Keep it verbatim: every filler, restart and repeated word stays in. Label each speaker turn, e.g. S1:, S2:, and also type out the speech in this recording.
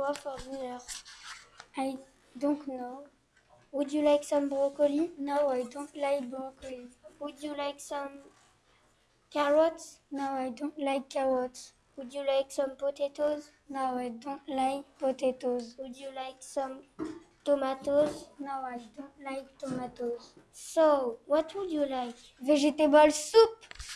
S1: tomorrow for dinner?
S2: I don't know.
S1: Would you like some broccoli?
S2: No, I don't like broccoli.
S1: Would you like some carrots?
S2: No, I don't like carrots.
S1: Would you like some potatoes?
S2: No, I don't like potatoes.
S1: Would you like some tomatoes?
S2: No, I don't like tomatoes.
S1: So, what would you like?
S2: Vegetable soup.